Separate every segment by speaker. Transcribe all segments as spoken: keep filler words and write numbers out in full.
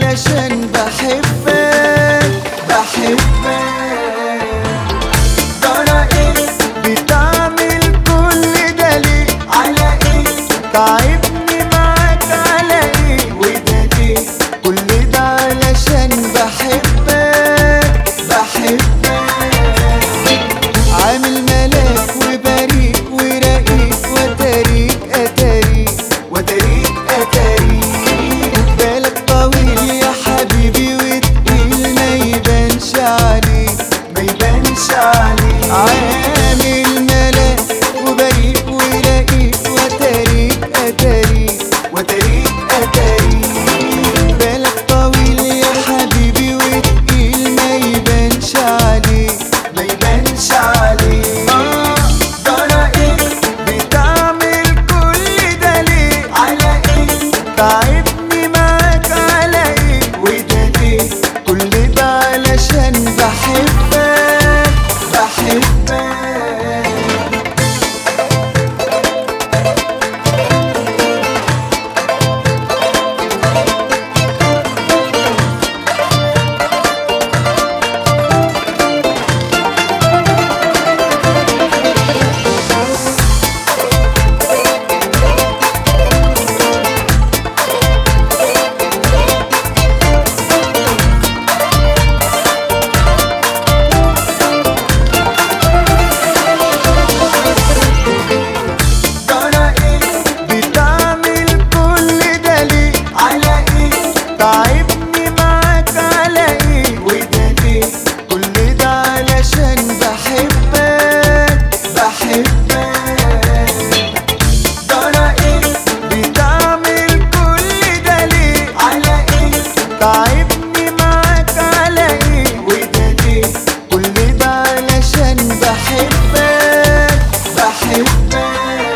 Speaker 1: علشان بحبك بحبك. ترى ايه بتعمل كل ده ليه؟ على ايه تعبني معاك؟ على ايه وده ليه؟ كل ده علشان بحبك بحبك. عامل ملاك وبريك ورقيق وتاريك اتاريك وتاريك اتاريك. بالك طويل يا حبيبي وتقيل ما يبانش عليك ما يبانش عليك. عامل ملاك وبريك ورقيق وتاريك اتاريك وتاريك اتاريك. بالك طويل يا حبيبي وتقيل ما يبانش عليك ما يبانش عليك. آه ترى ايه بتعمل كل ده ليه؟ على ايه تعبني معاك؟ على ايه وده ليه؟ كل ده علشان بحبك بحبك. تعبني معاك على ايه وده ليه؟ كل ده علشان بحبك بحبك. ترى ايه بتعمل كل ده ليه؟ على ايه تعبني معاك؟ على ايه وده ليه؟ كل ده علشان بحبك بحبك.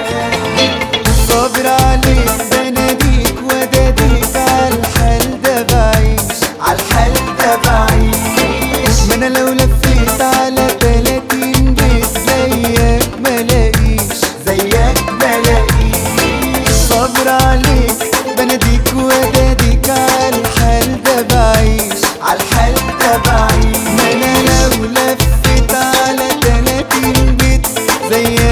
Speaker 1: صابر عليك بناديك وداديك عالحال ده بعيش عالحال ده بعيش. ما انا لو لفيت على تلاتين بيت زيك ملاقيش زيك ملاقيش. صابر عليك بناديك وداديك عالحال ده بعيش عالحال ده بعيش. ما انا لو لفيت على تلاتين بيت زيك